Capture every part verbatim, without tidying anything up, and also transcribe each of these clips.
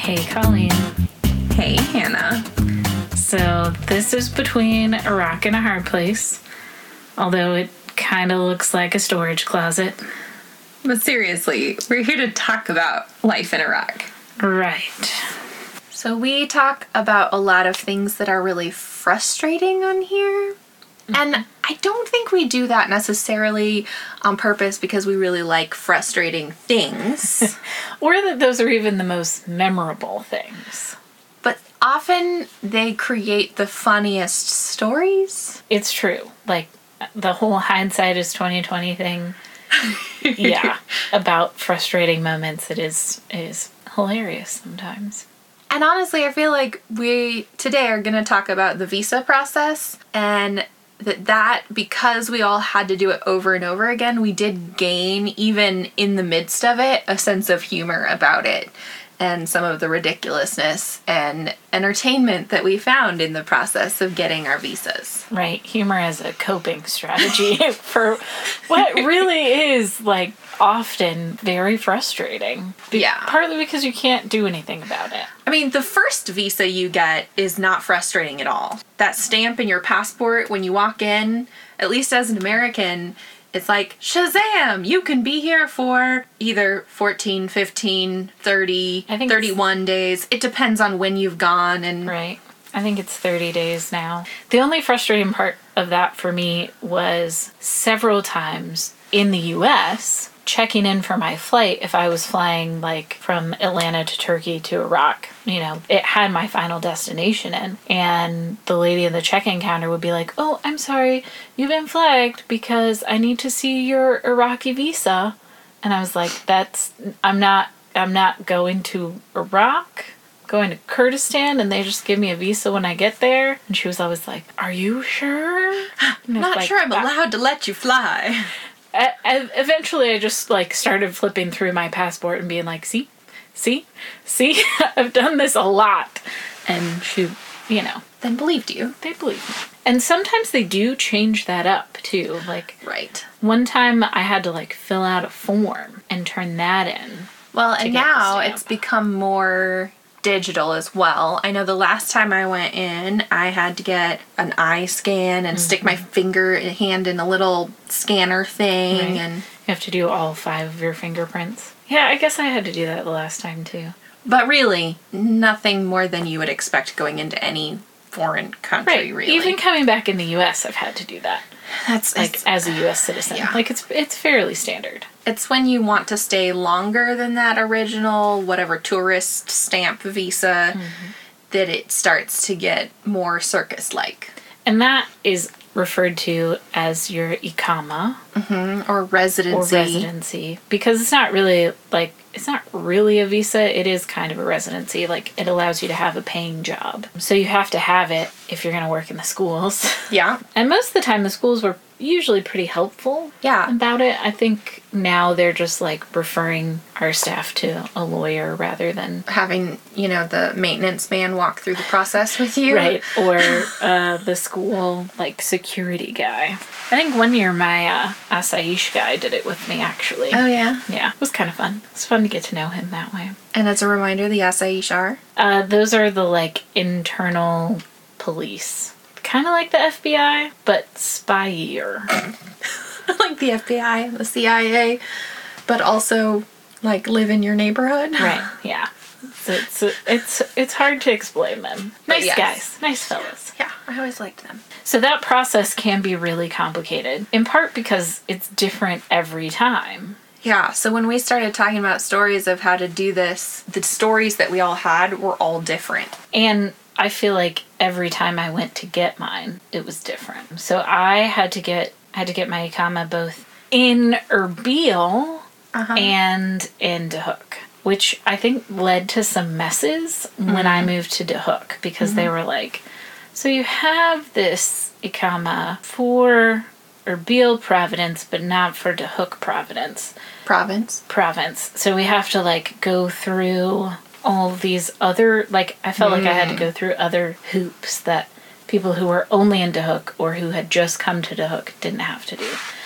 Hey, Colleen. Hey, Hannah. So this is between a rock and a hard place, although it kind of looks like a storage closet. But seriously, we're here to talk about life in Iraq. Right. So we talk about a lot of things that are really frustrating on here. And I don't think we do that necessarily on purpose because we really like frustrating things. Or that those are even the most memorable things. But often they create the funniest stories. It's true. Like, the whole hindsight is twenty twenty thing. Yeah. About frustrating moments. It is, it is hilarious sometimes. And honestly, I feel like we today are going to talk about the visa process, and that that because we all had to do it over and over again, we did gain, even in the midst of it, a sense of humor about it and some of the ridiculousness and entertainment that we found in the process of getting our visas. Right. Humor as a coping strategy for what really is, like, often very frustrating. Be- Yeah. Partly because you can't do anything about it. I mean, the first visa you get is not frustrating at all. That stamp in your passport when you walk in, at least as an American, it's like, Shazam! You can be here for either fourteen, fifteen, thirty, I think thirty-one days. It depends on when you've gone. And Right. I think it's thirty days now. The only frustrating part of that for me was several times in the U S checking in for my flight if I was flying, like, from Atlanta to Turkey to Iraq. You know, it had my final destination in. And the lady in the check-in counter would be like, oh, I'm sorry, you've been flagged because I need to see your Iraqi visa. And I was like, that's, I'm not, I'm not going to Iraq. Going to Kurdistan, and they just give me a visa when I get there. And she was always like, are you sure? I'm not like, sure I'm allowed to let you fly. I, I, eventually, I just, like, started flipping through my passport and being like, see? See? See? I've done this a lot. And she, you know. Then believed you. They believe me. And sometimes they do change that up, too. Like, Right. one time I had to, like, fill out a form and turn that in. Well, and get the now stamp. it's become more digital as well. I know the last time I went in, I had to get an eye scan and mm-hmm. stick my finger hand in a little scanner thing. Right. And you have to do all five of your fingerprints. Yeah, I guess I had to do that the last time, too. But really, nothing more than you would expect going into any foreign country, right. really. Even coming back in the U S, I've had to do that. That's like, as a U S citizen. Yeah. Like, it's it's fairly standard. It's when you want to stay longer than that original, whatever, tourist stamp visa, mm-hmm. that it starts to get more circus-like. And that is referred to as your Iqama. Mm-hmm. Or residency. Or residency. Because it's not really, like, it's not really a visa. It is kind of a residency. Like, it allows you to have a paying job. So you have to have it if you're going to work in the schools. Yeah. And most of the time, the schools were usually pretty helpful yeah. about it. I think now they're just, like, referring our staff to a lawyer rather than having, you know, the maintenance man walk through the process with you. Right. Or uh, the school, like, security guy. I think one year my uh, Asaish guy did it with me, actually. Oh, yeah? Yeah. It was kind of fun. It's fun to get to know him that way. And as a reminder, the Asaish are? Uh, those are the, like, internal police. Kind of like the F B I, but spyier. Like the F B I, the C I A, but also, like, live in your neighborhood. Right, yeah. So it's, it's, it's hard to explain them. Nice yes. guys. Nice fellas. Yeah, I always liked them. So that process can be really complicated, in part because it's different every time. Yeah, so when we started talking about stories of how to do this, the stories that we all had were all different. And I feel like every time I went to get mine, it was different. So I had to get had to get my Iqama both in Erbil uh-huh. and in Duhok, which I think led to some messes mm-hmm. when I moved to Duhok, because mm-hmm. they were like, so you have this Iqama for Erbil Providence, but not for Duhok Providence. Province. Province. So we have to, like, go through all these other, like, I felt mm. like I had to go through other hoops that people who were only in Duhok or who had just come to Duhok didn't have to do.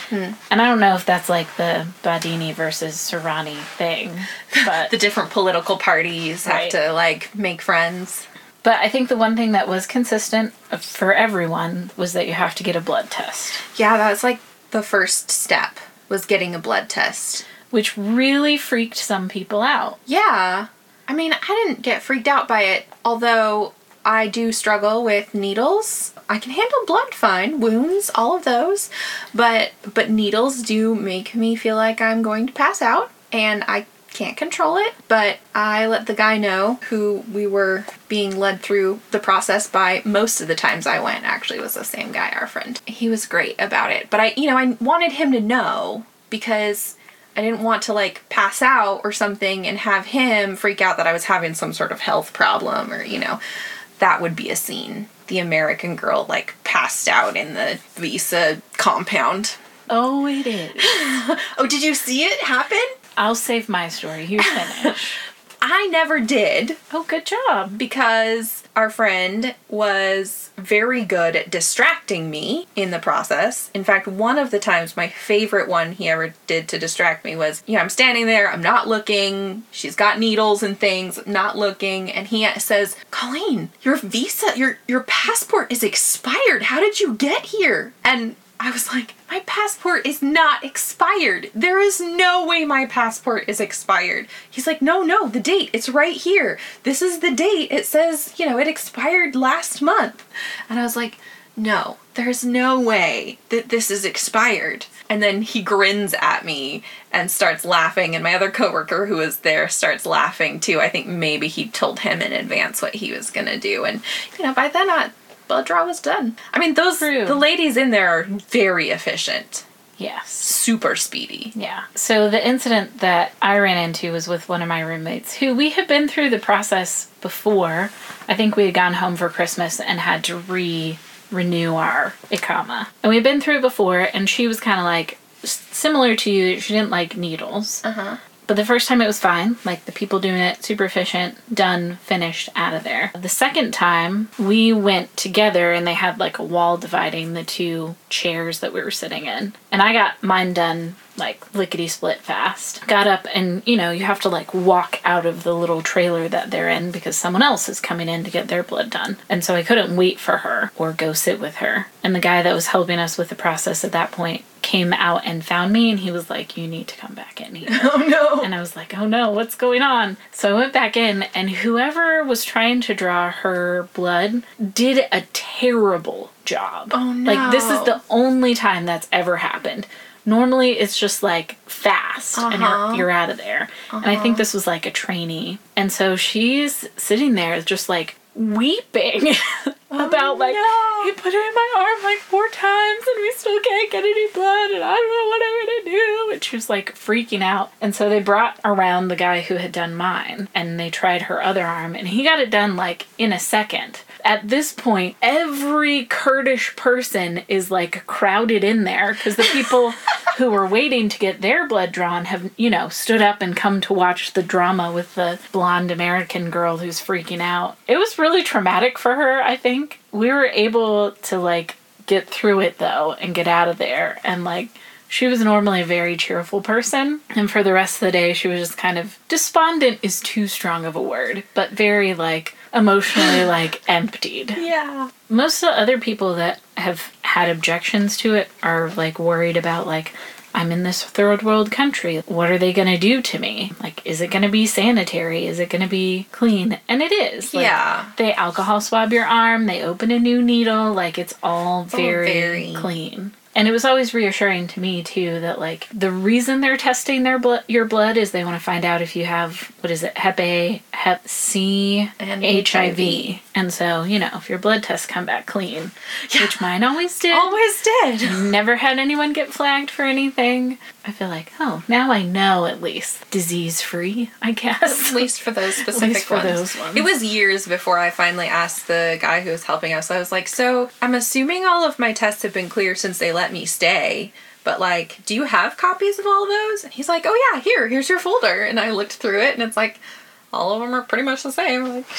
Hmm. And I don't know if that's like the Badini versus Serrani thing, but The different political parties Right. have to, like, make friends. but I think the one thing that was consistent for everyone was that you have to get a blood test, Yeah, that was, like, the first step, was getting a blood test. which really freaked some people out. Yeah. I mean, I didn't get freaked out by it, although I do struggle with needles. I can handle blood fine, wounds, all of those, but but needles do make me feel like I'm going to pass out, and I can't control it. But I let the guy know who we were being led through the process by. Most of the times I went actually was the same guy, our friend. He was great about it, but I, you know, I wanted him to know because I didn't want to, like, pass out or something and have him freak out that I was having some sort of health problem or, you know, that would be a scene. The American girl, like, passed out in the Visa compound. Oh, it is. Oh, did you see it happen? I'll save my story. You finish. I never did Oh, good job. because our friend was very good at distracting me in the process. In fact, one of the times, my favorite one he ever did to distract me was, you know, I'm standing there, I'm not looking, she's got needles and things, not looking, and he says, Colleen, your visa, your, your passport is expired. How did you get here? And I was like, my passport is not expired. There is no way my passport is expired. He's like, no, no, the date, it's right here. This is the date. It says, you know, it expired last month. And I was like, no, there's no way that this is expired. And then he grins at me and starts laughing, and my other coworker who was there starts laughing too. I think maybe he told him in advance what he was gonna do. And, you know, by then I... blood draw was done. I mean, those True. the ladies in there are very efficient, Yes. super speedy. Yeah. So the incident that I ran into was with one of my roommates who we had been through the process before. I think we had gone home for Christmas and had to re-renew our Ikama. And we had been through it before, and she was kind of like, s- similar to you, she didn't like needles. Uh-huh. But the first time it was fine. Like, the people doing it, super efficient, done, finished, out of there. The second time, we went together and they had like a wall dividing the two chairs that we were sitting in. And I got mine done like lickety-split fast. Got up and, you know, you have to like walk out of the little trailer that they're in because someone else is coming in to get their blood done. And so I couldn't wait for her or go sit with her. And the guy that was helping us with the process at that point came out and found me, and he was like, you need to come back in here. Oh no. And I was like, oh no, what's going on? So I went back in, and whoever was trying to draw her blood did a terrible job. Oh, no. Like, this is the only time that's ever happened. Normally, it's just like fast and Uh-huh. you're, you're out of there. And I think this was like a trainee. And so she's sitting there just like weeping about like, no. he put it in my arm like four times and we still can't get any blood and I don't know what I'm gonna do. And she was like freaking out. And so they brought around the guy who had done mine and they tried her other arm and he got it done like in a second. At this point, every Kurdish person is like crowded in there because the people who were waiting to get their blood drawn have, you know, stood up and come to watch the drama with the blonde American girl who's freaking out. It was really traumatic for her, I think. We were able to like get through it though and get out of there. And like, she was normally a very cheerful person. And for the rest of the day, she was just kind of despondent is too strong of a word, but very like emotionally like emptied. Yeah. Most of the other people that have had objections to it are like worried about like, I'm in this third world country. What are they going to do to me? Like, is it going to be sanitary? Is it going to be clean? And it is. Like, Yeah. they alcohol swab your arm. They open a new needle. Like, it's all very, very- clean. And it was always reassuring to me, too, that, like, the reason they're testing their blood, your blood is they want to find out if you have, what is it, Hep A, Hep C, And H I V. H I V. And so, you know, if your blood tests come back clean, Yeah. which mine always did. Always did. Never had anyone get flagged for anything. I feel like, oh, now I know at least. Disease-free, I guess. At least for those specific for ones. those ones. It was years before I finally asked the guy who was helping us. I was like, so I'm assuming all of my tests have been clear since they let me stay. But, like, do you have copies of all of those? And he's like, oh, yeah, here, here's your folder. And I looked through it, and it's like, all of them are pretty much the same. Like,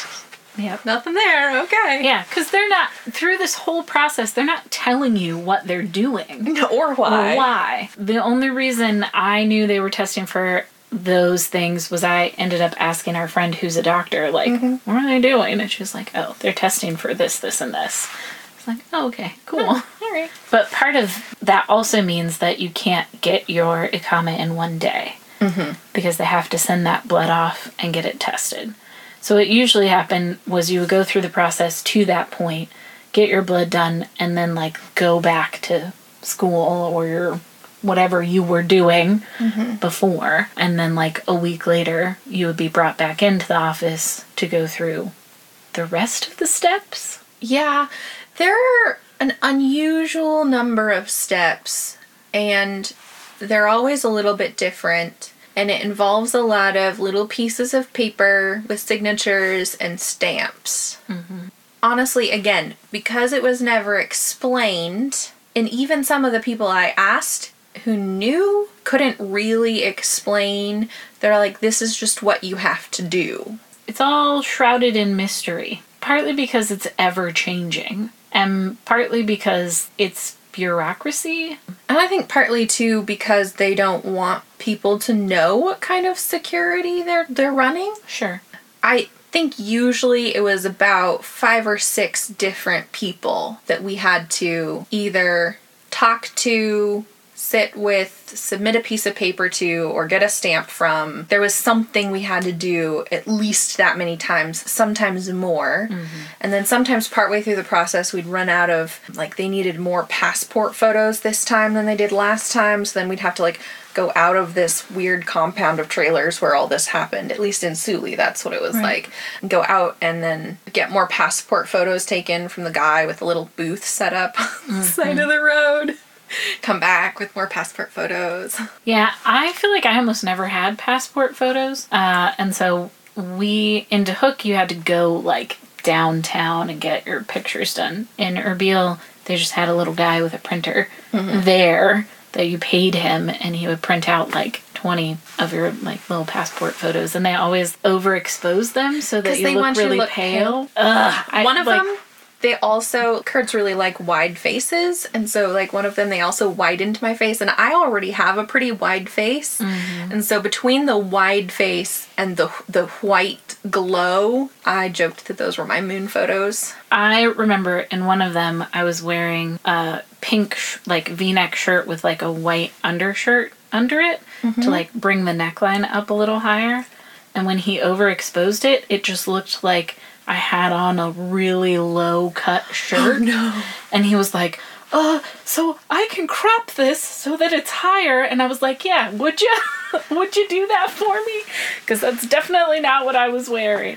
Yep. Nothing there. Okay. Yeah, because they're not, through this whole process, they're not telling you what they're doing. Or why. Or why. The only reason I knew they were testing for those things was I ended up asking our friend who's a doctor, like, mm-hmm. what are they doing? And she was like, oh, they're testing for this, this, and this. I was like, oh, okay, cool. Oh, all right. But part of that also means that you can't get your I C A M A in one day. Mm-hmm. Because they have to send that blood off and get it tested. So what usually happened was you would go through the process to that point, get your blood done, and then, like, go back to school or your whatever you were doing mm-hmm. before. And then, like, a week later, you would be brought back into the office to go through the rest of the steps. Yeah. There are an unusual number of steps, and they're always a little bit different. And it involves a lot of little pieces of paper with signatures and stamps. Mm-hmm. Honestly, again, because it was never explained, and even some of the people I asked who knew couldn't really explain, they're like, this is just what you have to do. It's all shrouded in mystery, partly because it's ever-changing, and partly because it's bureaucracy. And I think partly too because they don't want people to know what kind of security they're they're running. Sure. I think usually it was about five or six different people that we had to either talk to, sit with, submit a piece of paper to, or get a stamp from. There was something we had to do at least that many times, sometimes more. Mm-hmm. And then sometimes partway through the process, we'd run out of, like, they needed more passport photos this time than they did last time. So then we'd have to, like, go out of this weird compound of trailers where all this happened. At least in Sully, that's what it was right. like. Go out and then get more passport photos taken from the guy with a little booth set up on the mm-hmm. side of the road. Come back with more passport photos. Yeah, I feel like I almost never had passport photos. Uh, and so we, in DeHook, you had to go, like, downtown and get your pictures done. In Erbil, they just had a little guy with a printer mm-hmm. there that you paid him, and he would print out, like, twenty of your, like, little passport photos. And they always overexpose them so that you they look want really you to look pale. pale. Ugh, I, One of like, them... They also, Kurt's really like wide faces, and so like one of them, they also widened my face, and I already have a pretty wide face, mm-hmm. and so between the wide face and the the white glow, I joked that those were my moon photos. I remember in one of them, I was wearing a pink sh- like V-neck shirt with like a white undershirt under it mm-hmm. to like bring the neckline up a little higher, and when he overexposed it, it just looked like I had on a really low-cut shirt. Oh, no. And he was like, uh, so I can crop this so that it's higher. And I was like, yeah, would you? Would you do that for me? Because that's definitely not what I was wearing.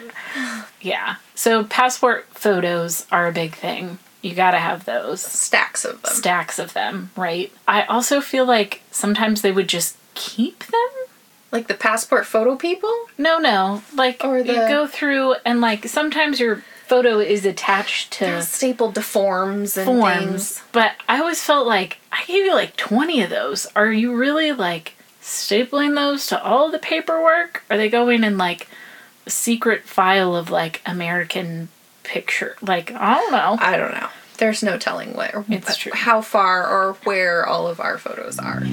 Yeah. So passport photos are a big thing. You gotta have those. Stacks of them. Stacks of them, right? I also feel like sometimes they would just keep them. Like the passport photo people? No, no. Like, or the... you go through and, like, sometimes your photo is attached to... They're stapled to forms and forms, things. But I always felt like, I gave you, like, twenty of those. Are you really, like, stapling those to all the paperwork? Are they going in, like, a secret file of, like, American picture? Like, I don't know. I don't know. There's no telling where, it's true. how far or where all of our photos are.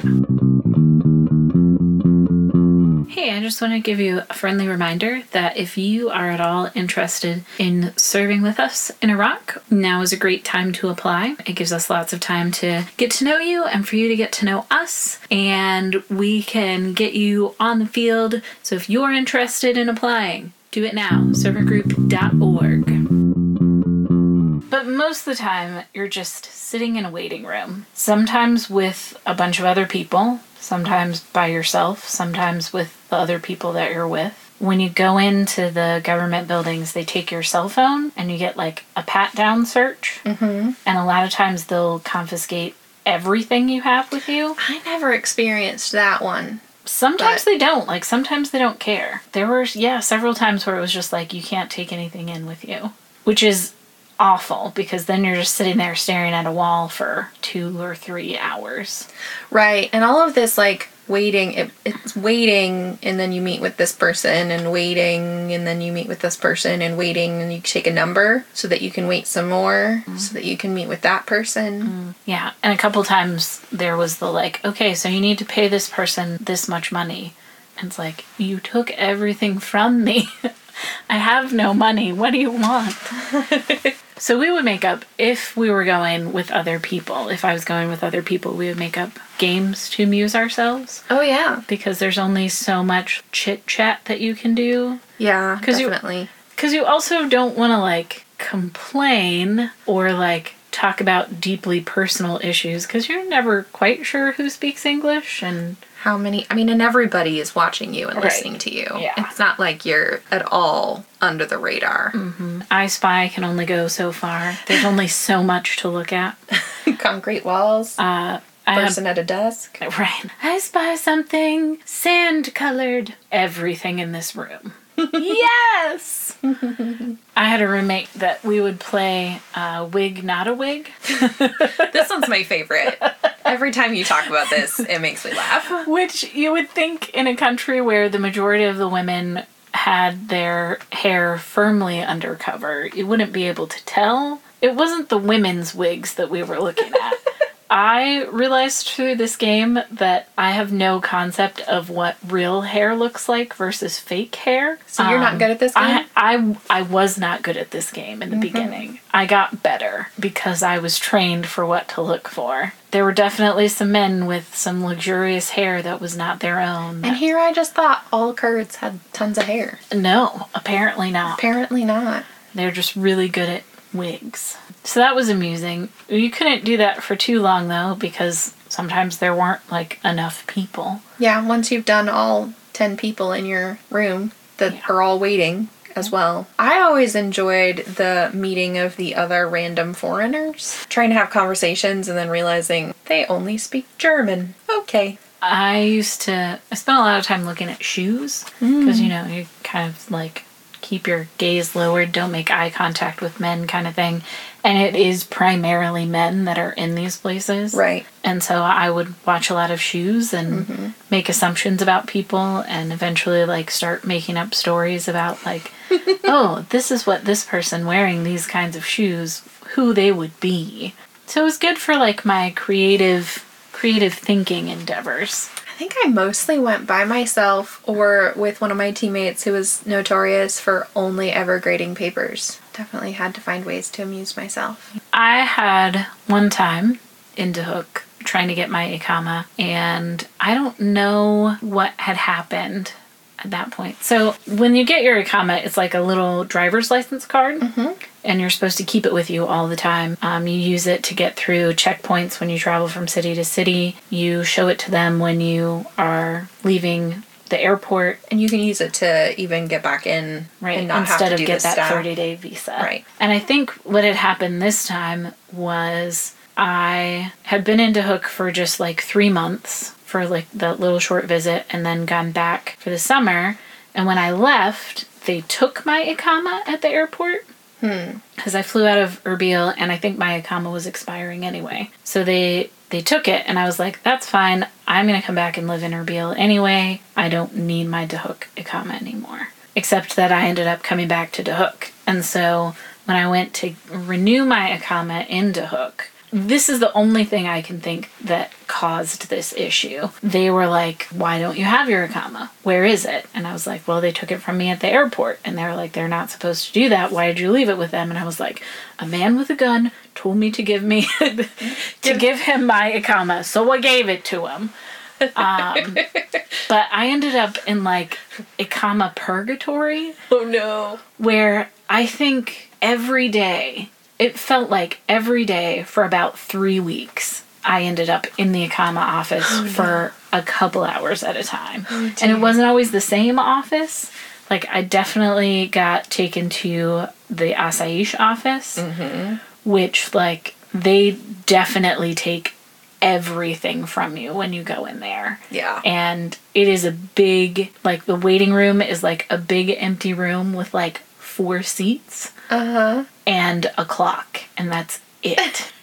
Hey, I just want to give you a friendly reminder that if you are at all interested in serving with us in Iraq, now is a great time to apply. It gives us lots of time to get to know you and for you to get to know us, and we can get you on the field. So if you're interested in applying, do it now, servant group dot org. But most of the time, you're just sitting in a waiting room, sometimes with a bunch of other people, sometimes by yourself, sometimes with the other people that you're with. When you go into the government buildings, they take your cell phone and you get like a pat-down search. Mm-hmm. And a lot of times they'll confiscate everything you have with you. I never experienced that one. Sometimes but... they don't. Like, sometimes they don't care. There were, yeah, several times where it was just like, you can't take anything in with you. Which is awful, because then you're just sitting there staring at a wall for two or three hours. Right. And all of this, like, waiting. It, it's waiting, and then you meet with this person, and waiting, and then you meet with this person, and waiting, and you take a number so that you can wait some more, mm. so that you can meet with that person. Mm. Yeah, and a couple times there was the like, okay, so you need to pay this person this much money. And it's like, you took everything from me. I have no money. What do you want? So we would make up, if we were going with other people, if I was going with other people, we would make up games to amuse ourselves. Oh, yeah. Because there's only so much chit-chat that you can do. Yeah, Cause definitely. Because you, you also don't want to, like, complain or, like, talk about deeply personal issues because you're never quite sure who speaks English and... How many... I mean, and everybody is watching you and right. listening to you. Yeah. It's not like you're at all under the radar. Mm-hmm. I Spy can only go so far. There's only so much to look at. Concrete walls. Uh, person have, at a desk. Right. I spy something sand-colored. Everything in this room. Yes! I had a roommate that we would play uh, Wig, Not a Wig. This one's my favorite. Every time you talk about this, it makes me laugh. Which you would think in a country where the majority of the women had their hair firmly undercover, you wouldn't be able to tell. It wasn't the women's wigs that we were looking at. I realized through this game that I have no concept of what real hair looks like versus fake hair. So you're um, not good at this game? I, I, I was not good at this game in the mm-hmm. beginning. I got better because I was trained for what to look for. There were definitely some men with some luxurious hair that was not their own. And here I just thought all Kurds had tons of hair. No, apparently not. Apparently not. They're just really good at wigs. So that was amusing. You couldn't do that for too long, though, because sometimes there weren't, like, enough people. Yeah, once you've done all ten people in your room that yeah. are all waiting as well. I always enjoyed the meeting of the other random foreigners. Trying to have conversations and then realizing they only speak German. Okay. I used to... I spent a lot of time looking at shoes. Because, mm. you know, you kind of, like... keep your gaze lowered, don't make eye contact with men kind of thing. And it is primarily men that are in these places. Right. And so I would watch a lot of shoes and mm-hmm. make assumptions about people and eventually like start making up stories about like, oh, this is what this person wearing these kinds of shoes, who they would be. So it was good for like my creative creative thinking endeavors. I think I mostly went by myself or with one of my teammates who was notorious for only ever grading papers. Definitely had to find ways to amuse myself. I had one time in Duhok trying to get my Ikama, and I don't know what had happened at that point. So when you get your Ikama, it's like a little driver's license card. Mm-hmm. And you're supposed to keep it with you all the time. Um, you use it to get through checkpoints when you travel from city to city. You show it to them when you are leaving the airport. And you can use it to even get back in right, and not instead have to of do get the that staff. thirty-day visa. Right. And I think what had happened this time was I had been in Duhok for just like three months for like that little short visit and then gone back for the summer. And when I left, they took my Ikama at the airport. Because hmm. I flew out of Erbil and I think my Ikama was expiring anyway. So they they took it and I was like, that's fine. I'm going to come back and live in Erbil anyway. I don't need my Duhok Ikama anymore. Except that I ended up coming back to Duhok. And so when I went to renew my Ikama in Duhok, this is the only thing I can think that caused this issue. They were like, why don't you have your Ikama? Where is it? And I was like, well, they took it from me at the airport. And they were like, they're not supposed to do that. Why did you leave it with them? And I was like, a man with a gun told me to give me, to give him my Ikama. So I gave it to him. Um, but I ended up in like Ikama purgatory. Oh no. Where I think every day, it felt like every day for about three weeks, I ended up in the Ikama office oh, no. for a couple hours at a time. Oh, and it wasn't always the same office. Like, I definitely got taken to the Asaish office, mm-hmm. which, like, they definitely take everything from you when you go in there. Yeah. And it is a big, like, the waiting room is, like, a big empty room with, like, four seats. Uh-huh. And a clock, and that's it.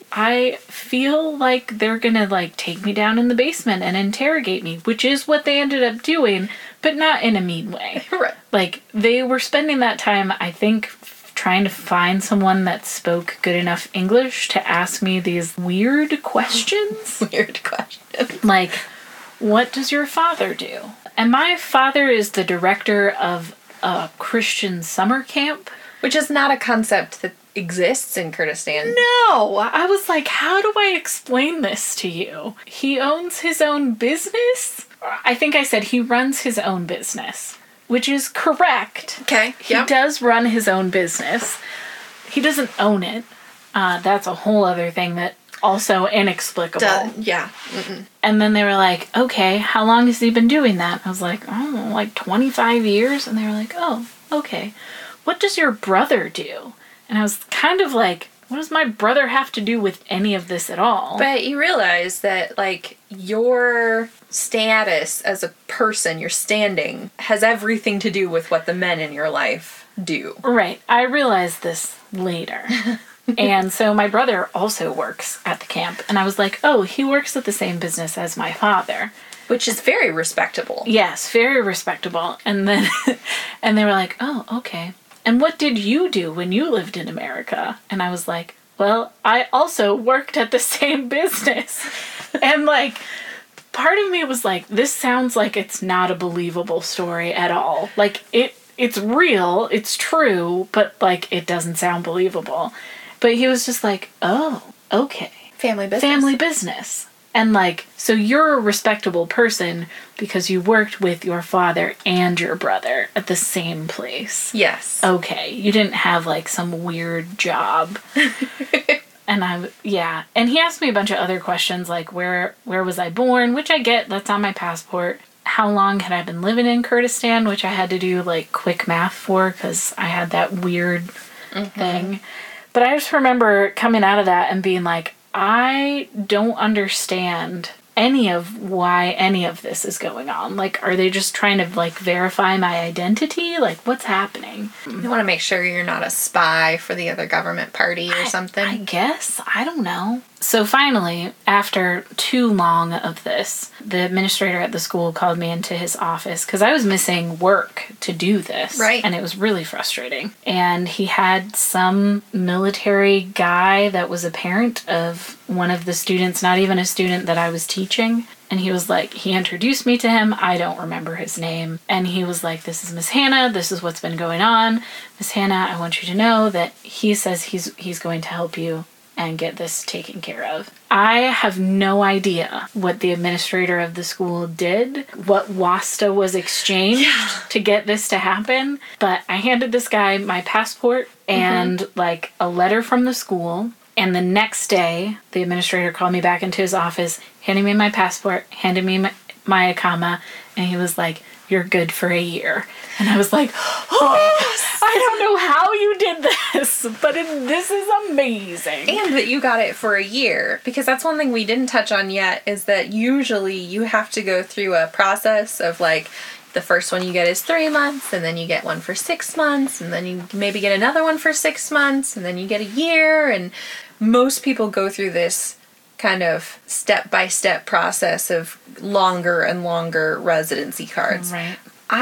I feel like they're gonna, like, take me down in the basement and interrogate me, which is what they ended up doing, but not in a mean way. Right. Like, they were spending that time, I think, f- trying to find someone that spoke good enough English to ask me these weird questions. Weird question. Like, what does your father do? And my father is the director of a Christian summer camp. Which is not a concept that exists in Kurdistan. No! I was like, how do I explain this to you? He owns his own business? I think I said he runs his own business, which is correct. Okay. He Yep. does run his own business. He doesn't own it. Uh, that's a whole other thing that also inexplicable. Duh. Yeah. Mm-mm. And then they were like, okay, how long has he been doing that? I was like, oh, like twenty-five years? And they were like, oh, okay. What does your brother do? And I was kind of like, what does my brother have to do with any of this at all? But you realize that, like, your status as a person, your standing, has everything to do with what the men in your life do. Right. I realized this later. And so my brother also works at the camp. And I was like, oh, he works at the same business as my father. Which is very respectable. Yes, very respectable. And then, and they were like, oh, okay. And what did you do when you lived in America? And I was like, well, I also worked at the same business. And like, part of me was like, this sounds like it's not a believable story at all. Like, it, it's real, it's true, but like, it doesn't sound believable. But he was just like, oh, okay. Family business. Family business. And like, so you're a respectable person because you worked with your father and your brother at the same place. Yes. Okay. You didn't have like some weird job. And I, yeah. And he asked me a bunch of other questions like, where, where was I born? Which I get, that's on my passport. How long had I been living in Kurdistan? Which I had to do like quick math for because I had that weird mm-hmm. thing. But I just remember coming out of that and being like, I don't understand any of why any of this is going on. Like, are they just trying to, like, verify my identity? Like, what's happening? You want to make sure you're not a spy for the other government party or I, something? I guess. I don't know. So finally, after too long of this, the administrator at the school called me into his office because I was missing work to do this. Right. And it was really frustrating. And he had some military guy that was a parent of one of the students, not even a student that I was teaching. And he was like, he introduced me to him. I don't remember his name. And he was like, this is Miss Hannah. This is what's been going on. Miss Hannah, I want you to know that he says he's he's going to help you and get this taken care of. I have no idea what the administrator of the school did, what WASTA was exchanged yeah. to get this to happen, but I handed this guy my passport and mm-hmm. like a letter from the school, and the next day the administrator called me back into his office, handed me my passport, handed me my, my Ikama, and he was like, you're good for a year. And I was like, oh, yes. I don't know how you did this, but it, this is amazing. And that you got it for a year, because that's one thing we didn't touch on yet, is that usually you have to go through a process of like, the first one you get is three months, and then you get one for six months, and then you maybe get another one for six months, and then you get a year, and most people go through this kind of step-by-step process of longer and longer residency cards. Right.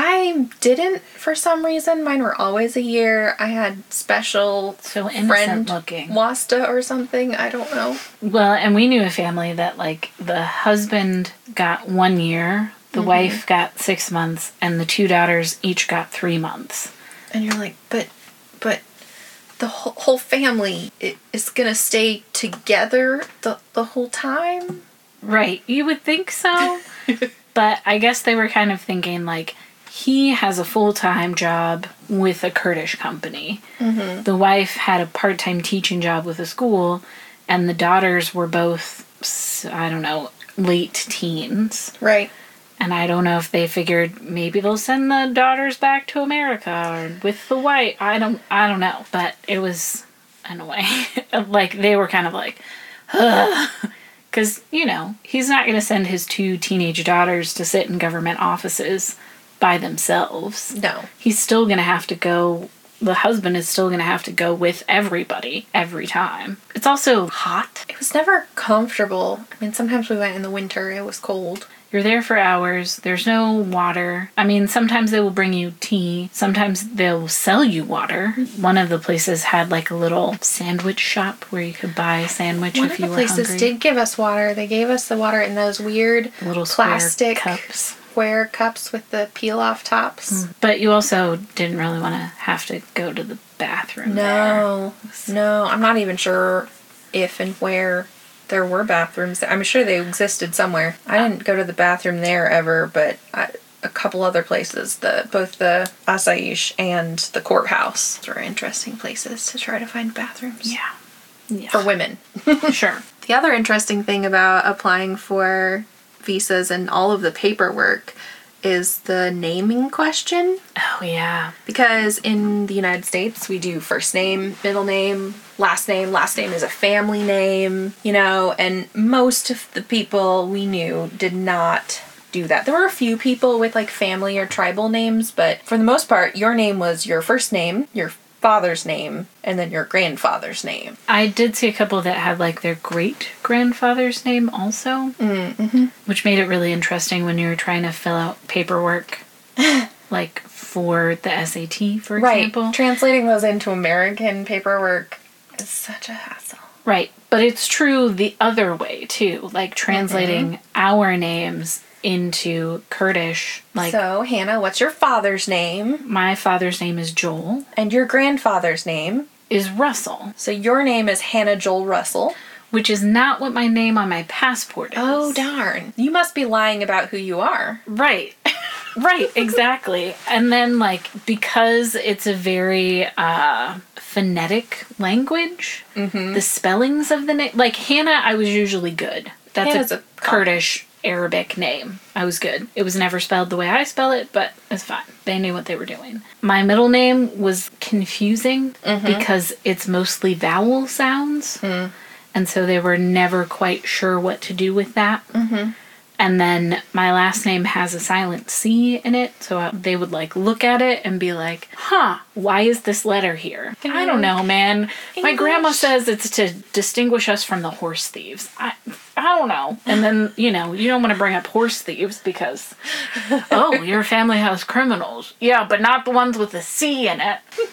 I didn't, for some reason. Mine were always a year. I had special so innocent friend looking WASTA or something. I don't know. Well, and we knew a family that, like, the husband got one year, the mm-hmm. wife got six months, and the two daughters each got three months. And you're like, but, but... the whole, whole family is going to stay together the, the whole time? Right. You would think so. But I guess they were kind of thinking, like, he has a full-time job with a Kurdish company. Mm-hmm. The wife had a part-time teaching job with a school, and the daughters were both, I don't know, late teens. Right. And I don't know if they figured maybe they'll send the daughters back to America or with the white. I don't I don't know. But it was, in a way, like they were kind of like, ugh. Because, you know, he's not going to send his two teenage daughters to sit in government offices by themselves. No. He's still going to have to go the husband is still going to have to go with everybody every time. It's also hot. It was never comfortable. I mean, sometimes we went in the winter, it was cold. You're there for hours. There's no water. I mean, sometimes they will bring you tea. Sometimes they'll sell you water. One of the places had like a little sandwich shop where you could buy a sandwich One if of you the were places hungry. did give us water. They gave us the water in those weird Little square plastic cups. square cups with the peel-off tops. But you also didn't really want to have to go to the bathroom No, no, I'm not even sure if and where there were bathrooms. I'm sure they existed somewhere. I didn't go to the bathroom there ever, but I, a couple other places, the both the Asaish and the courthouse were interesting places to try to find bathrooms. Yeah. Yeah. For women. Sure. The other interesting thing about applying for visas and all of the paperwork is the naming question. Oh, yeah. Because in the United States, we do first name, middle name, last name. Last name is a family name, you know, and most of the people we knew did not do that. There were a few people with like family or tribal names, but for the most part, your name was your first name, your father's name, and then your grandfather's name. I did see a couple that had like their great grandfather's name also, Mm-hmm. which made it really interesting when you were trying to fill out paperwork, like for the S A T, for example. Right. Translating those into American paperwork is such a hassle. Right. But it's true the other way too, like translating Mm-hmm. our names into Kurdish. Like So, Hannah, what's your father's name? my father's name is Joel, And your grandfather's name? is Russell, So your name is Hannah Joel Russell. which is not what my name on my passport is. Oh, darn. You must be lying about who you are. Right. Right, exactly. And then, like, because it's a very uh, phonetic language, Mm-hmm. the spellings of the name, like Hannah, I was usually good. That's Hannah's a, a Kurdish Arabic name. I was good. It was never spelled the way I spell it, but it's fine. They knew what they were doing. My middle name was confusing because it's mostly vowel sounds. Mm. And so they were never quite sure what to do with that. Mm-hmm. And then my last name has a silent C in it, so I, they would like look at it and be like, huh, why is this letter here? I don't know, man. My grandma English. says it's to distinguish us from the horse thieves. I, I don't know. And then, you know, you don't want to bring up horse thieves because, oh, your family has criminals. Yeah, but not the ones with a C in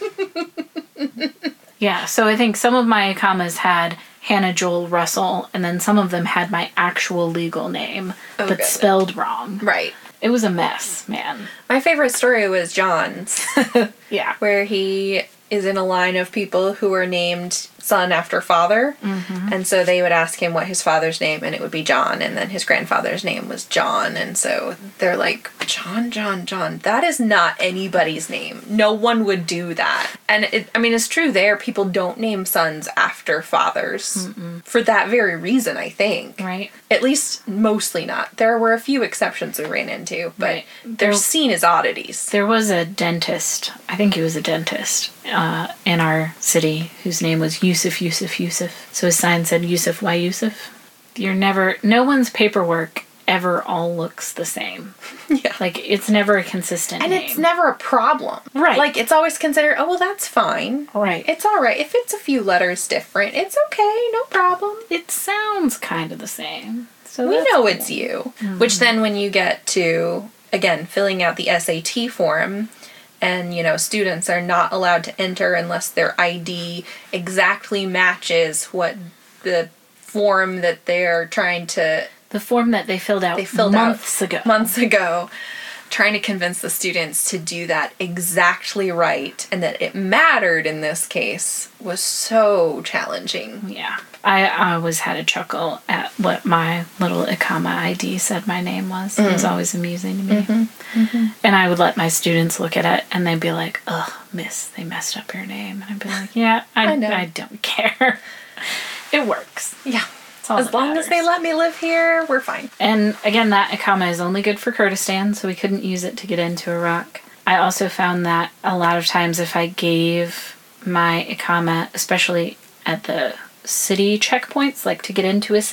it. Yeah, so I think some of my commas had Hannah Joel Russell, and then some of them had my actual legal name, Oh, but good. spelled wrong. Right. It was a mess, man. My favorite story was John's, Yeah. where he is in a line of people who are named son after father. Mm-hmm. And so they would ask him what his father's name, and it would be John, and then his grandfather's name was John. And so they're like, John, John, John, that is not anybody's name. No one would do that. And it, I mean, it's true there, people don't name sons after fathers for that very reason, I think. Right? At least mostly not. There were a few exceptions we ran into, but Right. they're There- seen as oddities. There was a dentist, I think he was a dentist, uh, in our city whose name was Yusuf, Yusuf, Yusuf. So his sign said Yusuf, why Yusuf? You're never, no one's paperwork ever all looks the same. Yeah. Like, it's never a consistent And name. it's never a problem. Right. Like, it's always considered, oh, well, that's fine. Right. It's all right. If it's a few letters different, it's okay. No problem. It sounds kind of the same. So We that's know cool. it's you. Which then when you get to, again, filling out the S A T form, and, you know, students are not allowed to enter unless their I D exactly matches what the form that they're trying to The form that they filled out they filled months out ago. months ago, trying to convince the students to do that exactly right, and that it mattered in this case was so challenging. Yeah. I always had a chuckle at what my little Ikama I D said my name was. It was always amusing to me. Mm-hmm. And I would let my students look at it and they'd be like, ugh, miss, they messed up your name. And I'd be like, yeah, I, I know. I don't care. It works. Yeah. It's all As that long as they matters. let me live here, we're fine. And again, that Ikama is only good for Kurdistan, so we couldn't use it to get into Iraq. I also found that a lot of times if I gave my Ikama, especially at the city checkpoints, like to get into a city,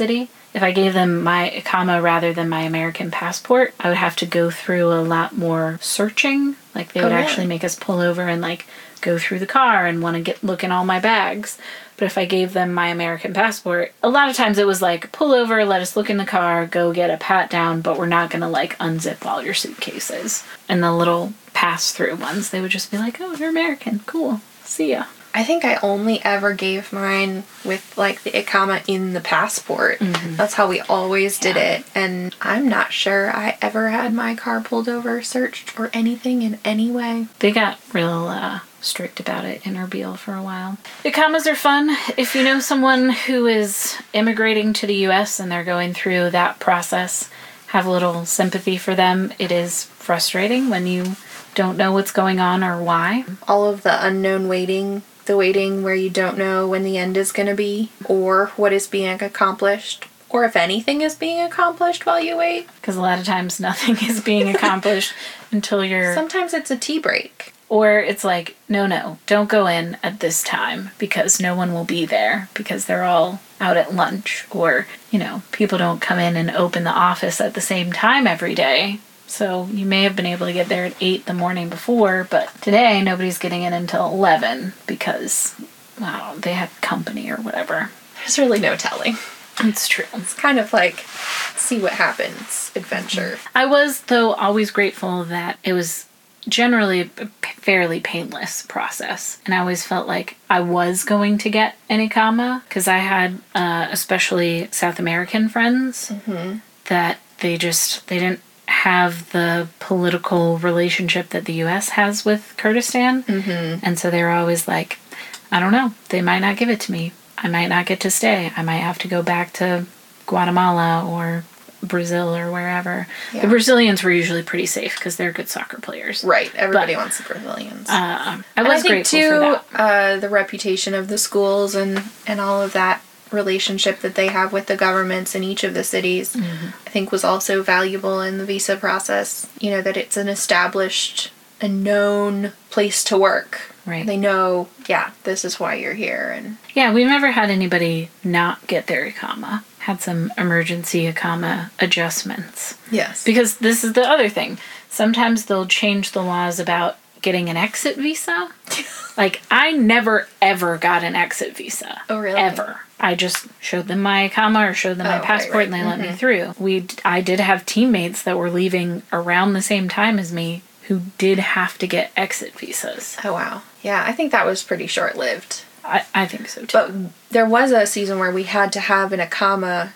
if I gave them my ICAMA rather than my American passport, I would have to go through a lot more searching. Like they would Oh, really? actually make us pull over and like go through the car and want to get look in all my bags. But if I gave them my American passport, a lot of times it was like, pull over, let us look in the car, go get a pat down, but we're not going to like unzip all your suitcases. And the little pass-through ones, they would just be like, oh, you're American. Cool. See ya. I think I only ever gave mine with like the ICAMA in the passport. Mm-hmm. That's how we always did Yeah. it. And I'm not sure I ever had my car pulled over, searched, or anything in any way. They got real uh, strict about it in Erbil for a while. ICAMAs are fun. If you know someone who is immigrating to the U S and they're going through that process, have a little sympathy for them. It is frustrating when you don't know what's going on or why. All of the unknown waiting, the waiting where you don't know when the end is going to be, or what is being accomplished, or if anything is being accomplished while you wait. Because a lot of times nothing is being accomplished until you're... Sometimes it's a tea break. Or it's like, no, no, don't go in at this time because no one will be there because they're all out at lunch. Or, you know, people don't come in and open the office at the same time every day. So you may have been able to get there at eight the morning before, but today nobody's getting in until eleven because, well, they had company or whatever. There's really no telling. It's true. It's kind of like see what happens adventure. I was, though, always grateful that it was generally a p- fairly painless process. And I always felt like I was going to get an ICAMA because I had uh, especially South American friends that they just, they didn't have the political relationship that the U S has with Kurdistan. Mm-hmm. And so they were always like, I don't know, they might not give it to me. I might not get to stay. I might have to go back to Guatemala or Brazil or wherever. Yeah. The Brazilians were usually pretty safe because they're good soccer players. Right. Everybody But, wants the Brazilians. Uh, I And was I think grateful too, for that. Uh, the reputation of the schools and, and all of that relationship that they have with the governments in each of the cities, Mm-hmm. I think was also valuable in the visa process. You know, that it's an established, a known place to work. Right. They know, yeah, this is why you're here. And Yeah, we've never had anybody not get their ICAMA. Had some emergency ICAMA adjustments. yes. Because this is the other thing. Sometimes they'll change the laws about getting an exit visa. Like, I never, ever got an exit visa. Oh, really? Ever. I just showed them my ICAMA or showed them Oh, my right, passport right. and they let me through. We, I did have teammates that were leaving around the same time as me who did have to get exit visas. Oh, wow. Yeah, I think that was pretty short-lived. I, I think so, too. But there was a season where we had to have an ICAMA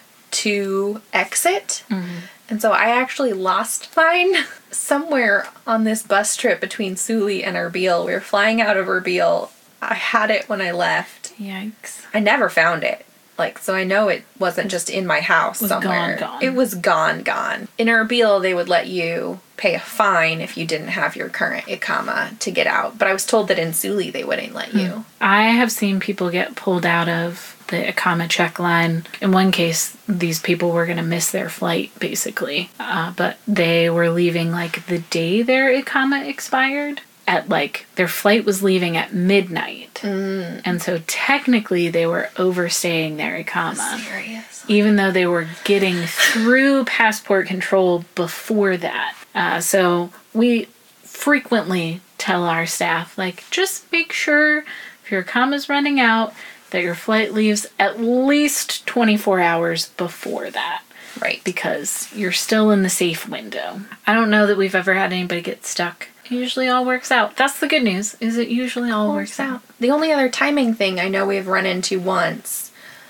to exit. Mm-hmm. And so I actually lost mine somewhere on this bus trip between Suli and Erbil. We were flying out of Erbil. I had it when I left. Yikes. I never found it. Like, so I know it wasn't just in my house was somewhere. gone, gone. It was gone, gone. In Erbil, they would let you pay a fine if you didn't have your current ICAMA to get out. But I was told that in Suli, they wouldn't let you. I have seen people get pulled out of the ICAMA check line. In one case, these people were going to miss their flight, basically. Uh, but they were leaving, like, the day their ICAMA expired. At, like, their flight was leaving at midnight. Mm. And so technically they were overstaying their ICAMA. Serious. Even though they were getting through passport control before that. Uh, so we frequently tell our staff, like, just make sure if your ICAMA's running out, that your flight leaves at least twenty-four hours before that. Right. Because you're still in the safe window. I don't know that we've ever had anybody get stuck. It usually all works out. That's the good news, is it usually all works out. The only other timing thing I know we've run into once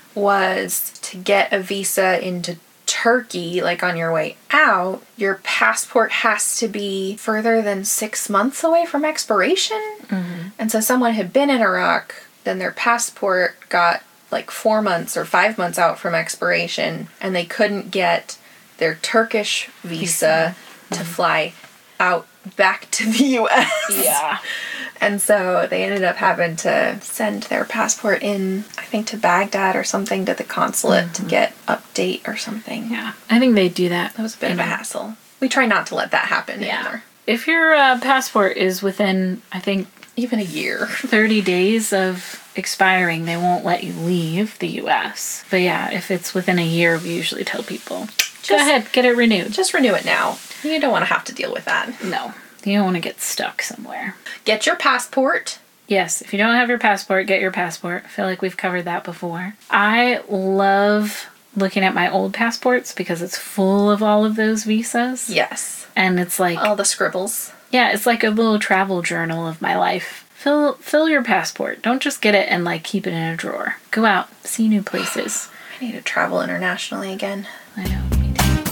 was to get a visa into Turkey, like on your way out, your passport has to be further than six months away from expiration. Mm-hmm. And so someone had been in Iraq, then their passport got like four months or five months out from expiration, and they couldn't get their Turkish visa to fly out back to the U S. Yeah. And so they ended up having to send their passport in, I think, to Baghdad or something to the consulate to get update or something. Yeah. I think they do that. That was a bit of a in- hassle. We try not to let that happen Yeah. anymore. If your uh, passport is within, I think, even a year. thirty days of expiring, they won't let you leave the U S. But yeah, if it's within a year, we usually tell people, Just, go ahead, get it renewed. Just renew it now. You don't want to have to deal with that. No, you don't want to get stuck somewhere. Get your passport. Yes, if you don't have your passport, get your passport. I feel like we've covered that before. I love looking at my old passports because it's full of all of those visas. Yes. And it's like... all the scribbles. Yeah, it's like a little travel journal of my life. Fill fill your passport. Don't just get it and like keep it in a drawer. Go out, see new places. I need to travel internationally again. I know, me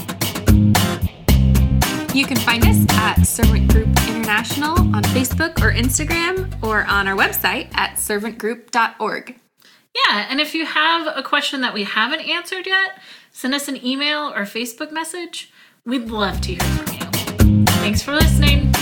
too. You can find us at Servant Group International on Facebook or Instagram, or on our website at servant group dot org. Yeah, and if you have a question that we haven't answered yet, send us an email or Facebook message. We'd love to hear from you. Thanks for listening.